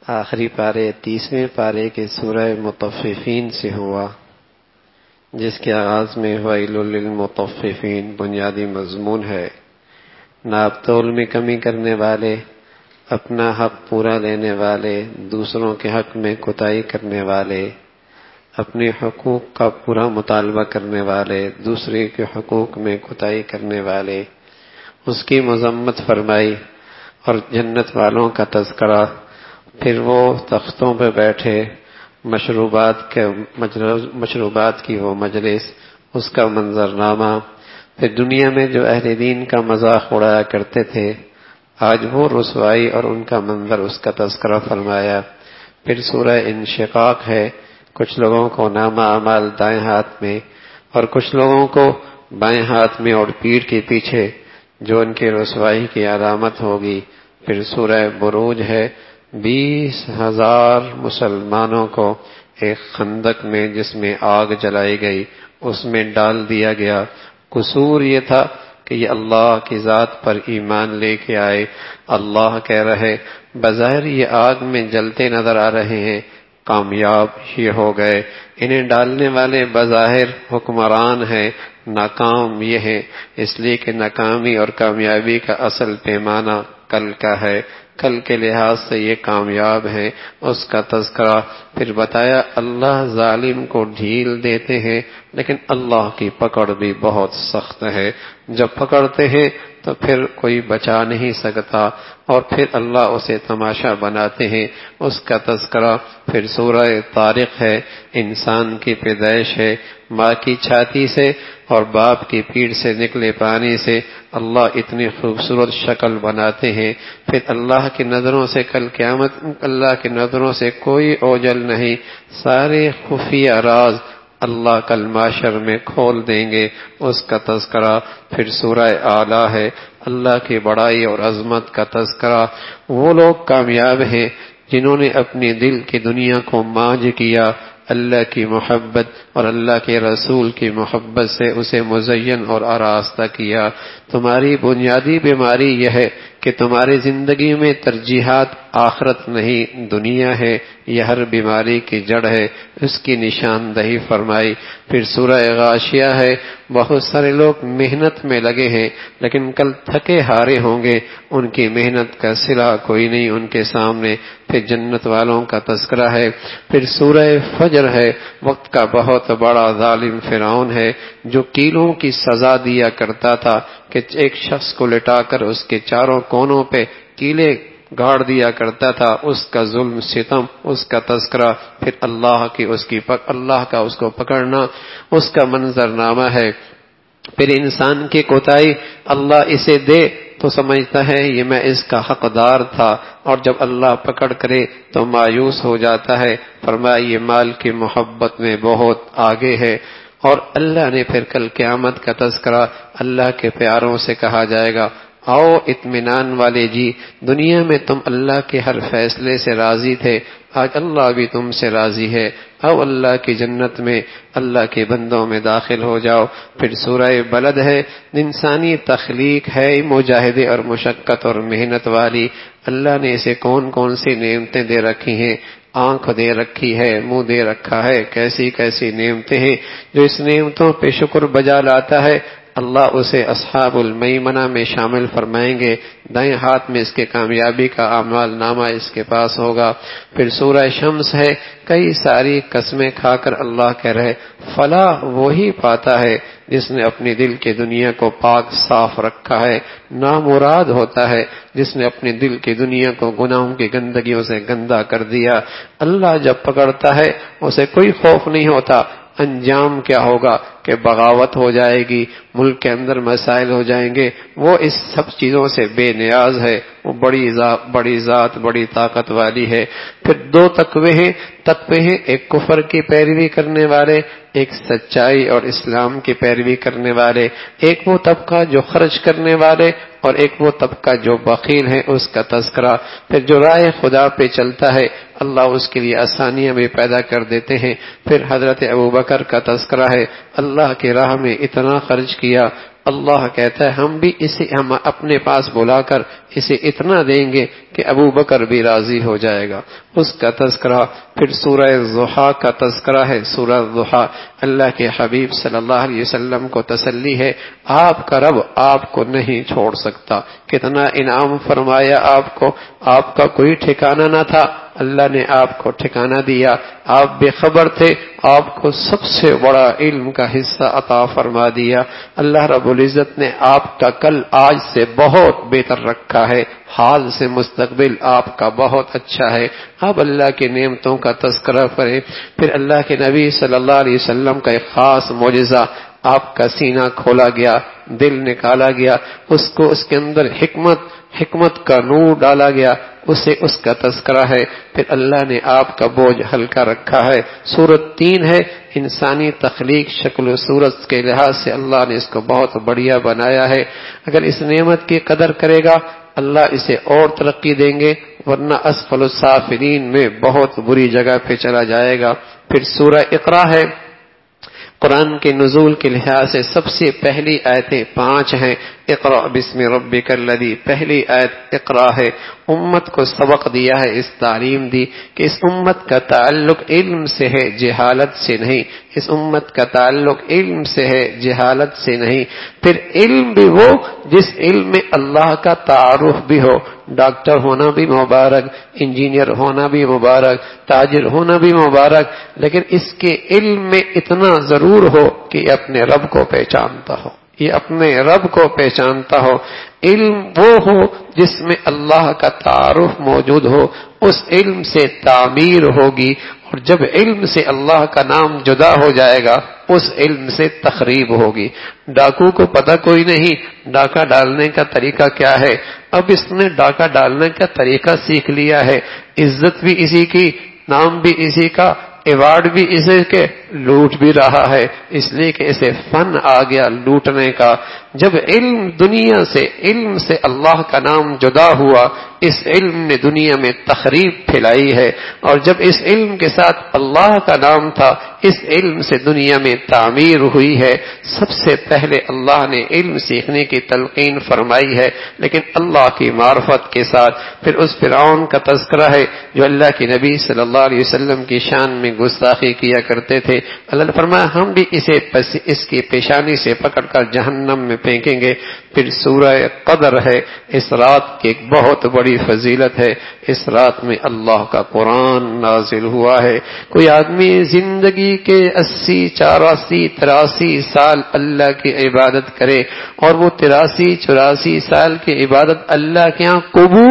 آخری پارے 30ویں پارے کے سورہ مطففین سے ہوا، جس کے آغاز میں ویل للمطففین بنیادی مضمون ہے۔ ناپ تول میں کمی کرنے والے، اپنا حق پورا لینے والے، دوسروں کے حق میں کوتاہی کرنے والے، اپنے حقوق کا پورا مطالبہ کرنے والے، دوسرے کے حقوق میں کوتاہی کرنے والے، اس کی مذمت فرمائی اور جنت والوں کا تذکرہ۔ پھر وہ تختوں پہ بیٹھے، مشروبات کی وہ مجلس، اس کا منظرنامہ۔ پھر دنیا میں جو اہل دین کا مذاق اڑایا کرتے تھے، آج وہ رسوائی اور ان کا منظر، اس کا تذکرہ فرمایا۔ پھر سورہ انشقاق ہے، کچھ لوگوں کو نامہ اعمال دائیں ہاتھ میں اور کچھ لوگوں کو بائیں ہاتھ میں اور پیٹھ کے پیچھے، جو ان کے رسوائی کی علامت ہوگی۔ پھر سورہ بروج ہے، 20,000 مسلمانوں کو ایک خندق میں، جس میں آگ جلائی گئی، اس میں ڈال دیا گیا۔ قصور یہ تھا کہ یہ اللہ کی ذات پر ایمان لے کے آئے۔ اللہ کہہ رہے، بظاہر یہ آگ میں جلتے نظر آ رہے ہیں، کامیاب یہ ہو گئے۔ انہیں ڈالنے والے بظاہر حکمران ہیں، ناکام یہ ہیں، اس لیے کہ ناکامی اور کامیابی کا اصل پیمانہ کل کا ہے، کل کے لحاظ سے یہ کامیاب ہیں، اس کا تذکرہ۔ پھر بتایا اللہ ظالم کو ڈھیل دیتے ہیں، لیکن اللہ کی پکڑ بھی بہت سخت ہے۔ جب پکڑتے ہیں تو پھر کوئی بچا نہیں سکتا، اور پھر اللہ اسے تماشا بناتے ہیں، اس کا تذکرہ۔ پھر سورہ طارق ہے، انسان کی پیدائش ہے، ماں کی چھاتی سے اور باپ کی پیٹھ سے نکلے پانی سے اللہ اتنی خوبصورت شکل بناتے ہیں۔ پھر اللہ کی نظروں سے کل قیامت، اللہ کی نظروں سے کوئی اوجل نہیں، سارے خفیہ راز اللہ کل معاشر میں کھول دیں گے، اس کا تذکرہ۔ پھر سورہ اعلی ہے، اللہ کی بڑائی اور عظمت کا تذکرہ۔ وہ لوگ کامیاب ہیں جنہوں نے اپنے دل کی دنیا کو مانج کیا، اللہ کی محبت اور اللہ کے رسول کی محبت سے اسے مزین اور آراستہ کیا۔ تمہاری بنیادی بیماری یہ ہے کہ تمہاری زندگی میں ترجیحات آخرت نہیں دنیا ہے، یہ ہر بیماری کی جڑ ہے، اس کی نشاندہی فرمائی۔ پھر سورہ غاشیہ ہے، بہت سارے لوگ محنت میں لگے ہیں لیکن کل تھکے ہارے ہوں گے، ان کی محنت کا صلہ کوئی نہیں ان کے سامنے۔ پھر جنت والوں کا تذکرہ ہے۔ پھر سورہ فجر ہے، وقت کا بہت بڑا ظالم فرعون ہے، جو کیلوں کی سزا دیا کرتا تھا کہ ایک شخص کو لٹا کر اس کے چاروں کونوں پہ کیلے گاڑ دیا کرتا تھا، اس کا ظلم ستم، اس کا تذکرہ۔ پھر اللہ کا اس کو پکڑنا، اس کا منظرنامہ ہے۔ پھر انسان کی کوتاہی، اللہ اسے دے تو سمجھتا ہے یہ میں اس کا حقدار تھا، اور جب اللہ پکڑ کرے تو مایوس ہو جاتا ہے۔ فرمایا یہ مال کی محبت میں بہت آگے ہے۔ اور اللہ نے پھر کل قیامت کا تذکرہ، اللہ کے پیاروں سے کہا جائے گا، آؤ اطمینان والے جی، دنیا میں تم اللہ کے ہر فیصلے سے راضی تھے، آج اللہ بھی تم سے راضی ہے، آؤ اللہ کی جنت میں اللہ کے بندوں میں داخل ہو جاؤ۔ پھر سورہ بلد ہے، انسانی تخلیق ہے مجاہدے اور مشقت اور محنت والی۔ اللہ نے اسے کون کون سی نعمتیں دے رکھی ہیں، آنکھ دے رکھی ہے، منہ دے رکھا ہے، کیسی کیسی نعمتیں ہیں۔ جو اس نعمتوں پہ شکر بجا لاتا ہے، اللہ اسے اصحاب المیمنہ میں شامل فرمائیں گے، دائیں ہاتھ میں اس کے کامیابی کا اعمال نامہ اس کے پاس ہوگا۔ پھر سورہ شمس ہے، کئی ساری قسمیں کھا کر اللہ کہہ رہے، فلاح وہی پاتا ہے جس نے اپنی دل کی دنیا کو پاک صاف رکھا ہے، نامراد ہوتا ہے جس نے اپنے دل کی دنیا کو گناہوں کی گندگیوں سے گندا کر دیا۔ اللہ جب پکڑتا ہے اسے کوئی خوف نہیں ہوتا، انجام کیا ہوگا کہ بغاوت ہو جائے گی، ملک کے اندر مسائل ہو جائیں گے۔ وہ اس سب چیزوں سے بے نیاز ہے، وہ بڑی ذات بڑی طاقت والی ہے۔ پھر دو تقوے ہیں، ایک کفر کی پیروی کرنے والے، ایک سچائی اور اسلام کی پیروی کرنے والے، ایک وہ طبقہ جو خرچ کرنے والے اور ایک وہ طبقہ جو بخیل ہے، اس کا تذکرہ۔ پھر جو راہ خدا پہ چلتا ہے اللہ اس کے لیے آسانیاں بھی پیدا کر دیتے ہیں۔ پھر حضرت ابوبکر کا تذکرہ ہے، اللہ کی راہ میں اتنا خرچ کیا، اللہ کہتا ہے ہم اپنے پاس بلا کر اسے اتنا دیں گے کہ ابو بکر بھی راضی ہو جائے گا. اس کا تذکرہ پھر سورہ ضحیٰ کا تذکرہ ہے. سورہ ضحیٰ اللہ کے حبیب صلی اللہ علیہ وسلم کو تسلی ہے، آپ کا رب آپ کو نہیں چھوڑ سکتا. کتنا انعام فرمایا آپ کو، آپ کا کوئی ٹھکانہ نہ تھا، اللہ نے آپ کو ٹھکانہ دیا. آپ بے خبر تھے، آپ کو سب سے بڑا علم کا حصہ عطا فرما دیا. اللہ رب العزت نے آپ کا کل آج سے بہت بہتر رکھا ہے، حال سے مستقبل آپ کا بہت اچھا ہے. اب اللہ کی نعمتوں کا تذکرہ کریں. پھر اللہ کے نبی صلی اللہ علیہ وسلم کا ایک خاص معجزہ، آپ کا سینہ کھولا گیا، دل نکالا گیا، اس کے اندر حکمت کا نور ڈالا گیا، اس کا تذکرہ ہے. پھر اللہ نے آپ کا بوجھ ہلکا رکھا ہے. سورت 3 ہے، انسانی تخلیق شکل و صورت کے لحاظ سے اللہ نے اس کو بہت بڑھیا بنایا ہے. اگر اس نعمت کی قدر کرے گا اللہ اسے اور ترقی دیں گے، ورنہ اسفل السافلین میں بہت بری جگہ پہ چلا جائے گا. پھر سورہ اقرا ہے، قرآن کے نزول کے لحاظ سے سب سے پہلی آیتیں 5 ہیں. اقرا بسم ربک الذی، پہلی آیت اقرا ہے. امت کو سبق دیا ہے، اس تعلیم دی کہ اس امت کا تعلق علم سے ہے، جہالت سے نہیں. اس امت کا تعلق علم سے ہے، جہالت سے نہیں. پھر علم بھی وہ جس علم میں اللہ کا تعارف بھی ہو. ڈاکٹر ہونا بھی مبارک، انجینئر ہونا بھی مبارک، تاجر ہونا بھی مبارک، لیکن اس کے علم میں اتنا ضرور ہو کہ یہ اپنے رب کو پہچانتا ہو، یہ اپنے رب کو پہچانتا ہو. علم وہ ہو جس میں اللہ کا تعارف موجود ہو، اس علم سے تعمیر ہوگی. اور جب علم سے اللہ کا نام جدا ہو جائے گا اس علم سے تخریب ہوگی. ڈاکو کو پتہ کوئی نہیں ڈاکہ ڈالنے کا طریقہ کیا ہے، اب اس نے ڈاکہ ڈالنے کا طریقہ سیکھ لیا ہے، عزت بھی اسی کی، نام بھی اسی کا، ایوارڈ بھی اسے کے، لوٹ بھی رہا ہے، اس لیے کہ اسے فن آ گیا لوٹنے کا. جب علم سے اللہ کا نام جدا ہوا، اس علم نے دنیا میں تخریب پھیلائی ہے. اور جب اس علم کے ساتھ اللہ کا نام تھا، اس علم سے دنیا میں تعمیر ہوئی ہے. سب سے پہلے اللہ نے علم سیکھنے کی تلقین فرمائی ہے، لیکن اللہ کی معرفت کے ساتھ. پھر اس فرعون کا تذکرہ ہے جو اللہ کے نبی صلی اللہ علیہ وسلم کی شان میں گستاخی کیا کرتے تھے. اللہ نے فرمایا ہم بھی اس کی پیشانی سے پکڑ کر جہنم میں پھینکیں گے. پھر سورہ قدر ہے، اس رات کی ایک بہت بڑی فضیلت ہے. اس رات میں اللہ کا قرآن نازل ہوا ہے. کوئی آدمی زندگی کے 80 84 83 سال اللہ کی عبادت کرے اور وہ 83 84 سال کی عبادت اللہ کے ہاں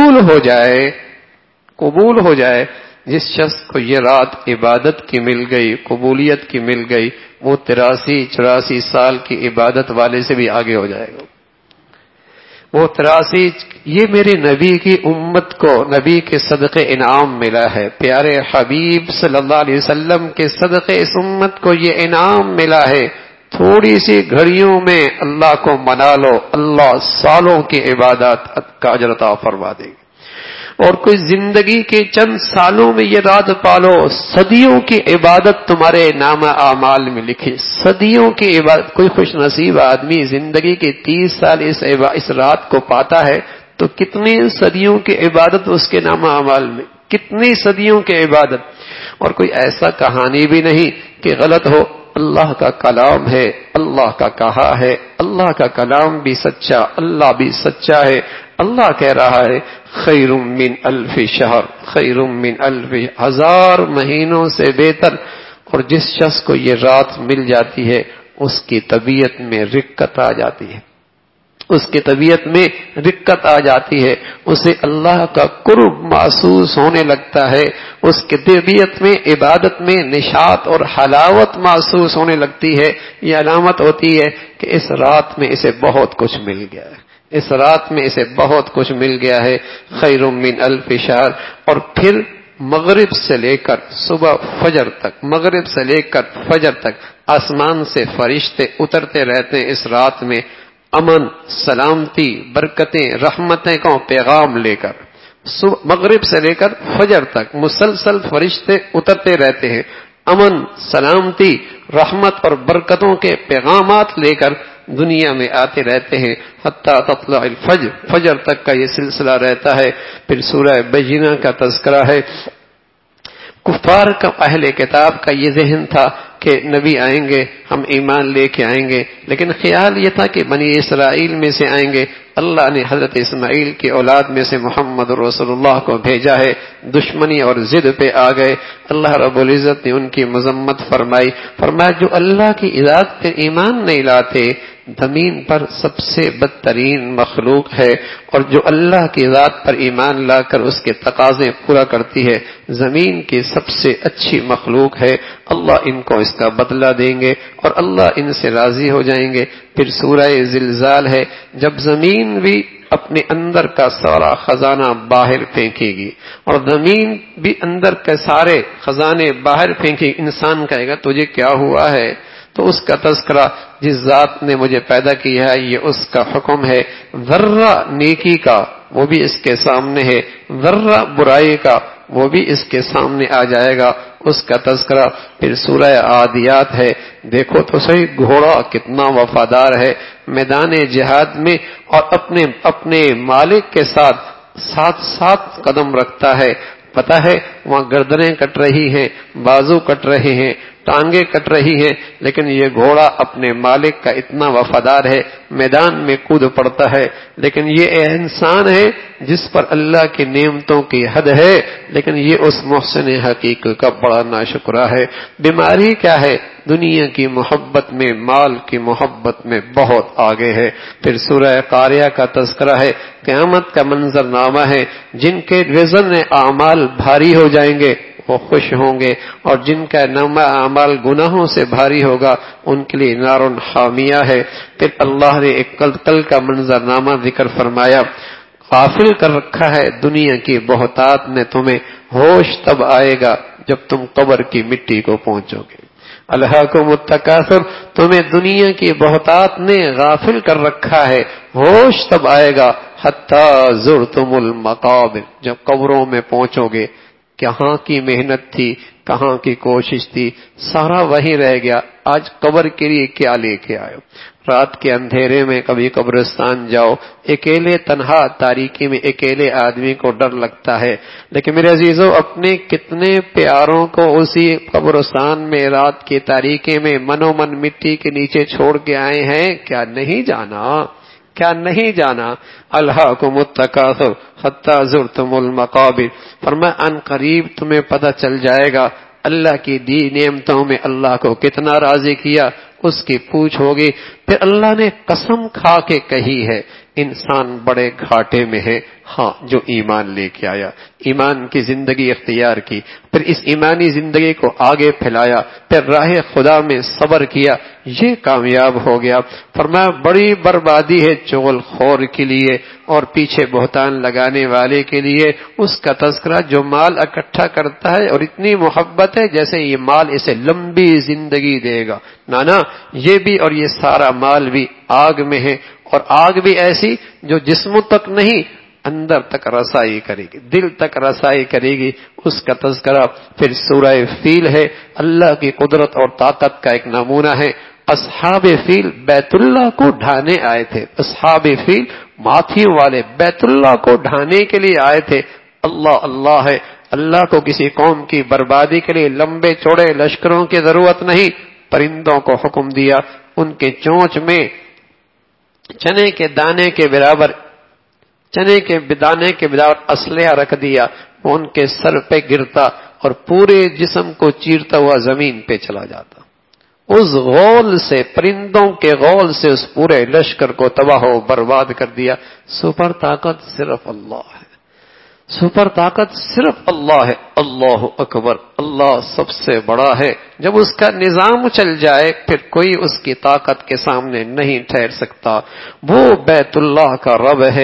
قبول ہو جائے. جس شخص کو یہ رات عبادت کی مل گئی، قبولیت کی مل گئی، وہ 83 84 سال کی عبادت والے سے بھی آگے ہو جائے گا. وہ 83 یہ میرے نبی کی امت کو نبی کے صدقے انعام ملا ہے. پیارے حبیب صلی اللہ علیہ وسلم کے صدقے اس امت کو یہ انعام ملا ہے. تھوڑی سی گھڑیوں میں اللہ کو منا لو، اللہ سالوں کی عبادت کا اجر عطا فرما دے گا. اور کوئی زندگی کے چند سالوں میں یہ رات پالو، صدیوں کی عبادت تمہارے نام اعمال میں لکھی. صدیوں کی عبادت. کوئی خوش نصیب آدمی زندگی کے 30 سال اس رات کو پاتا ہے تو کتنی صدیوں کی عبادت اس کے نام اعمال میں، کتنی صدیوں کی عبادت. اور کوئی ایسا کہانی بھی نہیں کہ غلط ہو. اللہ کا کلام ہے، اللہ کا کہا ہے، اللہ کا کلام بھی سچا، اللہ بھی سچا ہے. اللہ کہہ رہا ہے خیر من الف شہر، خیر من الف، 1000 مہینوں سے بہتر. اور جس شخص کو یہ رات مل جاتی ہے اس کی طبیعت میں رقت آ جاتی ہے، اس کی طبیعت میں رقت آ جاتی ہے، اسے اللہ کا قرب محسوس ہونے لگتا ہے، اس کی طبیعت میں عبادت میں نشاط اور حلاوت محسوس ہونے لگتی ہے. یہ علامت ہوتی ہے کہ اس رات میں اسے بہت کچھ مل گیا ہے، اس رات میں اسے بہت کچھ مل گیا ہے. خیر من الف شہر. اور پھر مغرب سے لے کر صبح فجر تک، مغرب سے لے کر فجر تک آسمان سے فرشتے اترتے رہتے ہیں اس رات میں، امن، سلامتی، برکتیں، رحمتیں کا پیغام لے کر. مغرب سے لے کر فجر تک مسلسل فرشتے اترتے رہتے ہیں، امن، سلامتی، رحمت اور برکتوں کے پیغامات لے کر دنیا میں آتے رہتے ہیں حتیٰ تطلع الفجر، فجر تک کا یہ سلسلہ رہتا ہے۔ پھر سورہ بینہ کا تذکرہ ہے۔ کفار کا، اہل کتاب کا یہ ذہن تھا کہ نبی آئیں گے، ہم ایمان لے کے آئیں گے، لیکن خیال یہ تھا کہ بنی اسرائیل میں سے آئیں گے۔ اللہ نے حضرت اسماعیل کی اولاد میں سے محمد رسول اللہ کو بھیجا ہے، دشمنی اور ضد پہ آ گئے۔ اللہ رب العزت نے ان کی مذمت فرمائی، فرمایا جو اللہ کی ذات پر ایمان نہیں لاتے زمین پر سب سے بدترین مخلوق ہے، اور جو اللہ کی ذات پر ایمان لا کر اس کے تقاضے پورا کرتی ہے زمین کی سب سے اچھی مخلوق ہے۔ اللہ ان کو اس کا بدلہ دیں گے اور اللہ ان سے راضی ہو جائیں گے۔ پھر سورہ زلزال ہے، جب زمین بھی اپنے اندر کا سارا خزانہ باہر پھینکے گی اور زمین بھی اندر کے سارے خزانے باہر پھینکے گی، انسان کہے گا تجھے کیا ہوا ہے؟ تو اس کا تذکرہ، جس ذات نے مجھے پیدا کیا ہے یہ اس کا حکم ہے۔ ذرہ نیکی کا وہ بھی اس کے سامنے ہے، ذرہ برائی کا وہ بھی اس کے سامنے آ جائے گا، اس کا تذکرہ۔ پھر سورہ عادیات ہے، دیکھو تو صحیح گھوڑا کتنا وفادار ہے، میدان جہاد میں اور اپنے مالک کے ساتھ قدم رکھتا ہے۔ پتہ ہے وہاں گردنیں کٹ رہی ہیں، بازو کٹ رہے ہیں، ٹانگیں کٹ رہی ہیں، لیکن یہ گھوڑا اپنے مالک کا اتنا وفادار ہے، میدان میں کود پڑتا ہے۔ لیکن یہ انسان ہے جس پر اللہ کی نعمتوں کی حد ہے، لیکن یہ اس محسن حقیقی کا بڑا ناشکرا ہے۔ بیماری کیا ہے؟ دنیا کی محبت میں، مال کی محبت میں بہت آگے ہے۔ پھر سورہ قاریہ کا تذکرہ ہے، قیامت کا منظرنامہ ہے، جن کے وزن اعمال بھاری ہو جائیں گے وہ خوش ہوں گے، اور جن کا نامہ اعمال گناہوں سے بھاری ہوگا ان کے لیے نار حامیہ ہے۔ پھر اللہ نے ایک کل کا منظرنامہ ذکر فرمایا، غافل کر رکھا ہے دنیا کی بہتات نے تمہیں، ہوش تب آئے گا جب تم قبر کی مٹی کو پہنچو گے۔ الہاکم التکاثر، تمہیں دنیا کی بہتات نے غافل کر رکھا ہے، ہوش تب آئے گا حتی زرتم المقابر، جب قبروں میں پہنچو گے۔ کہاں کی محنت تھی، کہاں کی کوشش تھی، سارا وہی رہ گیا۔ آج قبر کے لیے کیا لے کے آئے ہو؟ رات کے اندھیرے میں کبھی قبرستان جاؤ، اکیلے تنہا تاریکی میں اکیلے آدمی کو ڈر لگتا ہے، لیکن میرے عزیزو اپنے کتنے پیاروں کو اسی قبرستان میں رات کی تاریکی میں منو من مٹی کے نیچے چھوڑ کے آئے ہیں، کیا نہیں جانا؟ کیا نہیں جانا؟ الہاکم التکاثر حتی زرتم المقابر، فرمایا ان قریب تمہیں پتہ چل جائے گا اللہ کی دی نعمتوں میں اللہ کو کتنا راضی کیا، اس کی پوچھ ہوگی۔ پھر اللہ نے قسم کھا کے کہی ہے انسان بڑے گھاٹے میں ہے، ہاں جو ایمان لے کے آیا، ایمان کی زندگی اختیار کی، پھر اس ایمانی زندگی کو آگے پھیلایا، پھر راہ خدا میں صبر کیا، یہ کامیاب ہو گیا۔ فرمایا بڑی بربادی ہے چغل خور کے لیے اور پیچھے بہتان لگانے والے کے لیے۔ اس کا تذکرہ جو مال اکٹھا کرتا ہے اور اتنی محبت ہے جیسے یہ مال اسے لمبی زندگی دے گا، نانا یہ بھی اور یہ سارا مال بھی آگ میں ہے، اور آگ بھی ایسی جو جسموں تک نہیں اندر تک رسائی کرے گی، دل تک رسائی کرے گی، اس کا تذکرہ۔ پھر سورہ فیل ہے، اللہ کی قدرت اور طاقت کا ایک نمونہ ہے۔ اصحاب فیل بیت اللہ کو ڈھانے آئے تھے، اصحاب فیل ماتھیوں والے بیت اللہ کو ڈھانے کے لیے آئے تھے۔ اللہ اللہ ہے، اللہ کو کسی قوم کی بربادی کے لیے لمبے چوڑے لشکروں کی ضرورت نہیں، پرندوں کو حکم دیا، ان کے چونچ میں چنے کے دانے کے برابر اسلحہ رکھ دیا، وہ ان کے سر پہ گرتا اور پورے جسم کو چیرتا ہوا زمین پہ چلا جاتا۔ اس غول سے، پرندوں کے غول سے اس پورے لشکر کو تباہ و برباد کر دیا۔ سپر طاقت صرف اللہ ہے، سپر طاقت صرف اللہ ہے۔ اللہ اکبر، اللہ سب سے بڑا ہے۔ جب اس کا نظام چل جائے پھر کوئی اس کی طاقت کے سامنے نہیں ٹھہر سکتا۔ وہ بیت اللہ کا رب ہے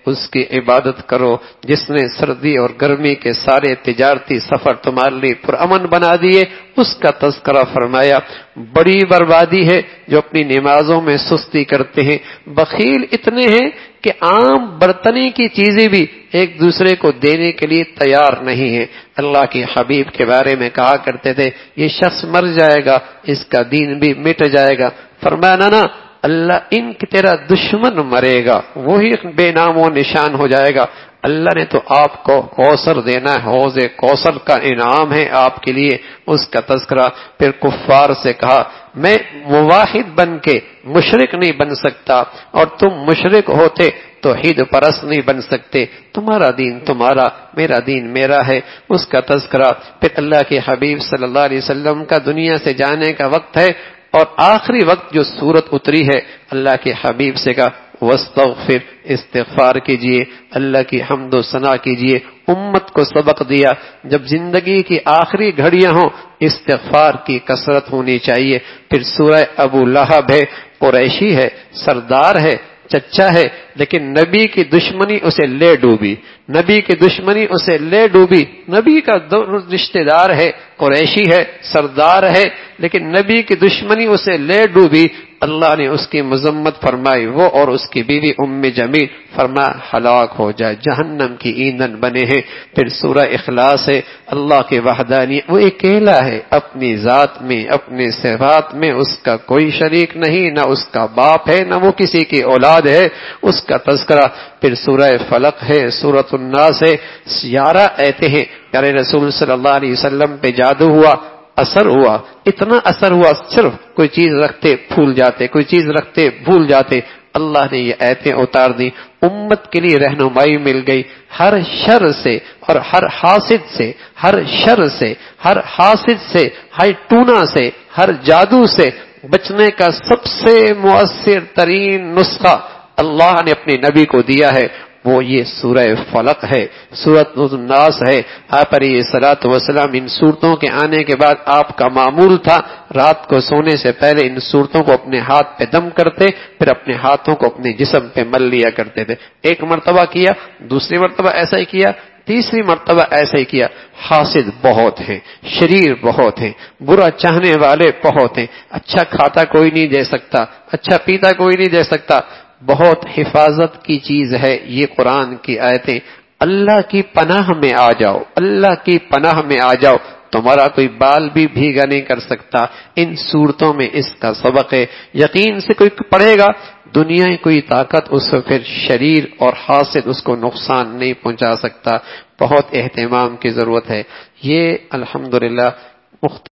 اس کی عبادت کرو جس نے سردی اور گرمی کے سارے تجارتی سفر تمہارے لیے پرامن بنا دیے، اس کا تذکرہ فرمایا۔ بڑی بربادی ہے جو اپنی نمازوں میں سستی کرتے ہیں، بخیل اتنے ہیں کہ عام برتنی کی چیزیں بھی ایک دوسرے کو دینے کے لیے تیار نہیں ہے۔ اللہ کے حبیب کے بارے میں کہا کرتے تھے یہ شخص مر جائے گا، اس کا دین بھی مٹ جائے گا۔ فرمایا نا اللہ ان کی تیرا دشمن مرے گا، وہی بے نام و نشان ہو جائے گا۔ اللہ نے تو آپ کو کوثر دینا ہے، حوض کوثر کا انعام ہے آپ کے لیے، اس کا تذکرہ۔ پھر کفار سے کہا میں موحد بن کے مشرک نہیں بن سکتا، اور تم مشرک ہوتے توحید پرست نہیں بن سکتے، تمہارا دین تمہارا، میرا دین میرا ہے، اس کا تذکرہ۔ پھر اللہ کے حبیب صلی اللہ علیہ وسلم کا دنیا سے جانے کا وقت ہے، اور آخری وقت جو سورت اتری ہے، اللہ کے حبیب سے کہا واستغفر، استغفار کیجئے، اللہ کی حمد و ثنا کیجئے۔ امت کو سبق دیا جب زندگی کی آخری گھڑیاں ہوں استغفار کی کثرت ہونی چاہیے۔ پھر سورہ ابو لہب ہے، قریشی ہے، سردار ہے، چچا ہے، لیکن نبی کی دشمنی اسے لے ڈوبی، نبی کی دشمنی اسے لے ڈوبی۔ نبی کا رشتہ دار ہے، قریشی ہے، سردار ہے، لیکن نبی کی دشمنی اسے لے ڈوبی۔ اللہ نے اس کی مذمت فرمائی، وہ اور اس کی بیوی ام جمیل، فرمایا ہلاک ہو جائے، جہنم کی ایندھن بنے ہیں۔ پھر سورہ اخلاص ہے، اللہ کے وحدانیت، وہ اکیلا ہے اپنی ذات میں، اپنے صفات میں اس کا کوئی شریک نہیں، نہ اس کا باپ ہے نہ وہ کسی کی اولاد ہے، اس کا تذکرہ۔ پھر سورہ فلق ہے، سورۃ الناس ہے، 11 آیتیں ہیں۔ پیارے رسول صلی اللہ علیہ وسلم پہ جادو ہوا، اثر ہوا، اتنا اثر ہوا صرف کوئی چیز رکھتے پھول جاتے، کوئی چیز رکھتے بھول جاتے۔ اللہ نے یہ آیتیں اتار دی، امت کے لیے رہنمائی مل گئی، ہر شر سے اور ہر حاسد سے، ہر شر سے، ہر حاسد سے، ہر ٹونا سے، ہر جادو سے بچنے کا سب سے مؤثر ترین نسخہ اللہ نے اپنے نبی کو دیا ہے، وہ یہ سورہ فلق ہے، سورۃ الناس ہے۔ آپ علیہ الصلوۃ والسلام ان صورتوں کے آنے کے بعد آپ کا معمول تھا رات کو سونے سے پہلے ان صورتوں کو اپنے ہاتھ پہ دم کرتے، پھر اپنے ہاتھوں کو اپنے جسم پہ مل لیا کرتے تھے۔ ایک مرتبہ کیا، دوسری مرتبہ ایسا ہی کیا، تیسری مرتبہ ایسا ہی کیا۔ حاسد بہت ہیں، شریر بہت ہیں، برا چاہنے والے بہت ہیں، اچھا کھاتا کوئی نہیں دے سکتا، اچھا پیتا کوئی نہیں دے سکتا۔ بہت حفاظت کی چیز ہے یہ قرآن کی آیتیں۔ اللہ کی پناہ میں آ جاؤ، اللہ کی پناہ میں آ جاؤ، تمہارا کوئی بال بھی بھیگا نہیں کر سکتا۔ ان صورتوں میں اس کا سبق ہے، یقین سے کوئی پڑھے گا دنیا کی کوئی طاقت اس کو پھر شریر اور حاسد اس کو نقصان نہیں پہنچا سکتا۔ بہت اہتمام کی ضرورت ہے۔ یہ الحمدللہ